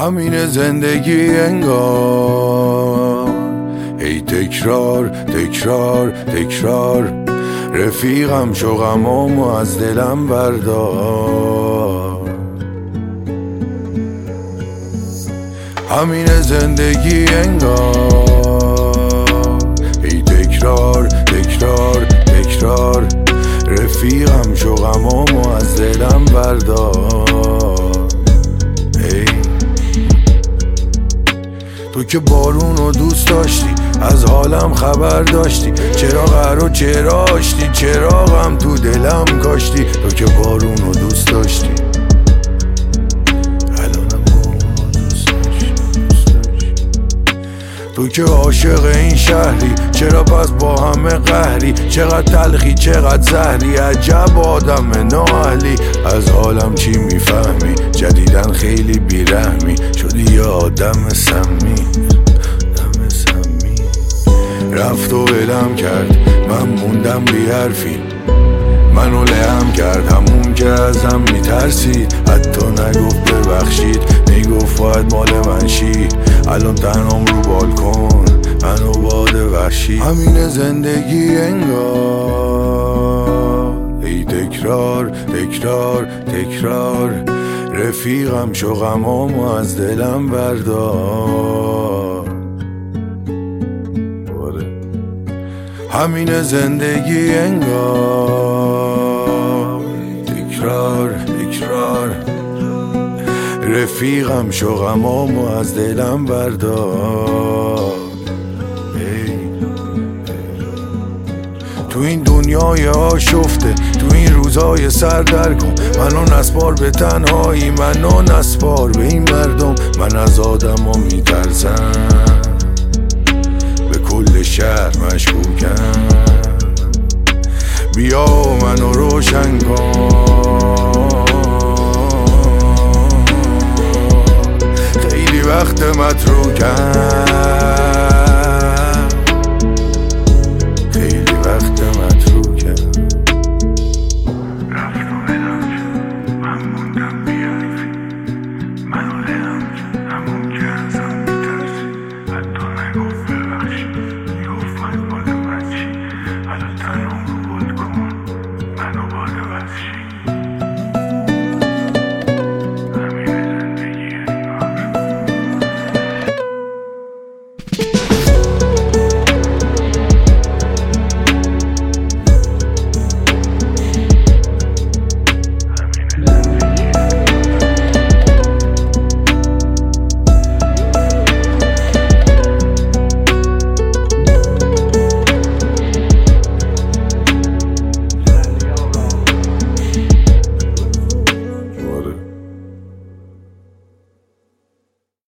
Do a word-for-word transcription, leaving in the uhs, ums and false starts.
همین زندگی انگار، ای تکرار تکرار تکرار، رفیقم شو غمامو از دلم بردار. همین زندگی انگار، ای تکرار تکرار تکرار، رفیقم شو غمامو از دلم بردار. ای تو که بارونو دوست داشتی، از حالم خبر داشتی، چرا قرار چرا آشتی، چرا غم تو دلم کاشتی. تو که بارونو دوست داشتی، الانم بارونو دوست داشتی. تو که عاشق این شهری، چرا پس با همه قهری، چقدر تلخی چقدر زهری، عجب آدم نااهلی. از حالم چی میفهمی، جدیدن خیلی بیرحمی، شدی یه آدم سمی. رفت و ولم کرد، من موندم بی حرفی، منو لهم کرد همون که ازم میترسید. حتی نگفت ببخشید، میگفت باید مال من شی. الان تنهام رو بالکن، منو باد وحشی. همین زندگی انگار، ای تکرار تکرار تکرار، رفیقم شو غمامو از دلم بردار. همین زندگی انگار، تکرار تکرار، رفیقم شو غمامو از دلم بردار. تو این دنیای آشفته، تو این روزای سردرگم، منو نسپار به تنهایی، منو نسپار به این مردم. من از آدم ها میترسم، به کل شهر مشکوکم. بیا منو روشن کن،